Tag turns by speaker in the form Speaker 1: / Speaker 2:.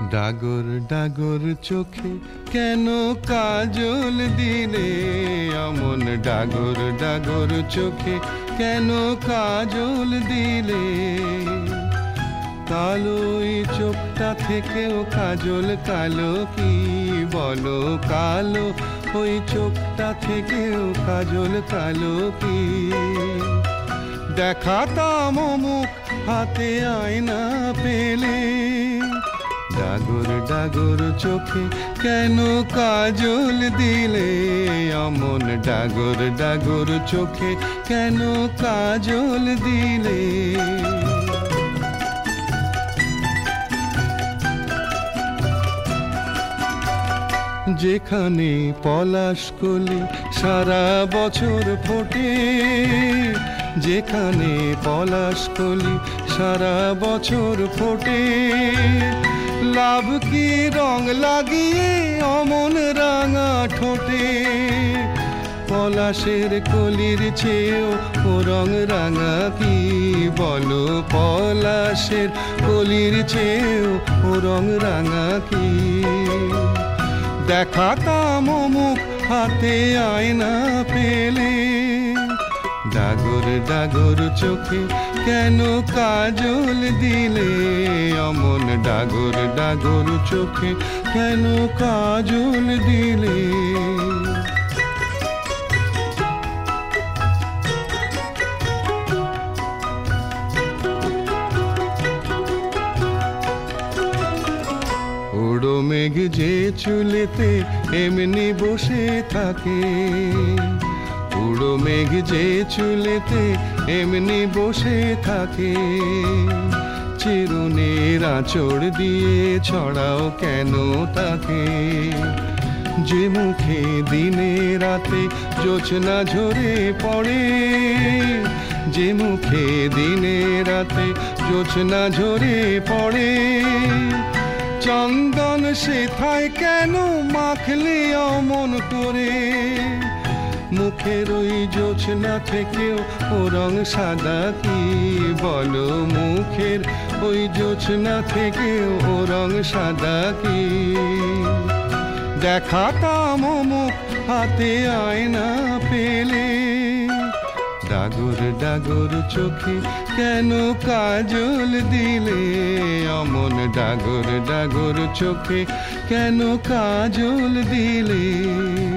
Speaker 1: ডাগর ডাগর চোখে কেন কাজল দিলে অমন ডাগর ডাগর চোখে কেন কাজল দিলে কালো এই চোখটা থেকেও কাজল কালো কি বলো কালো ওই চোখটা থেকেও কাজল কালো কি দেখাতাম মুখ হাতে আয়না পেলে ডাগর ডাগর চোখে কেন কাজল দিলে অমন ডাগর ডাগর চোখে কেন কাজল দিলে যেখানে পলাশকলি সারা বছর ফোটে যেখানে পলাশকলি সারা বছর ফোটে লাভ কি রং লাগিয়ে অমন রাঙা ঠোঁটে পলাশের কলির চেয়েও ও রং রাঙা কি বলো পলাশের কলির চেয়েও ও রং রাঙা কি দেখাতাম মুখ হাতে আয়না পেলে ডাগর ডাগর চোখে কেন কাজল দিলে অমন ডাগর ডাগর চোখে কেন কাজল দিলে উড়ো মেঘ যে চুলেতে এমনি বসে থাকে উড়ো মেঘ যে চুলেতে এমনি বসে থাকে চিরুনির আঁচড় দিয়ে ছড়াও কেন তাকে যে মুখে দিনে রাতে জোছনা ঝরে পড়ে যে মুখে দিনে রাতে জোছনা ঝরে পড়ে চন্দন সেথায় কেন মাখলে অমন করে মুখের ওই জোছনা থেকেও ও রং সাদা কি বলো মুখের ওই জোছনা থেকেও ও রং সাদা কি দেখাতাম মুখ হাতে আয়না পেলে ডাগর ডাগর চোখে কেন কাজল দিলে অমন ডাগর ডাগর চোখে কেন কাজল দিলে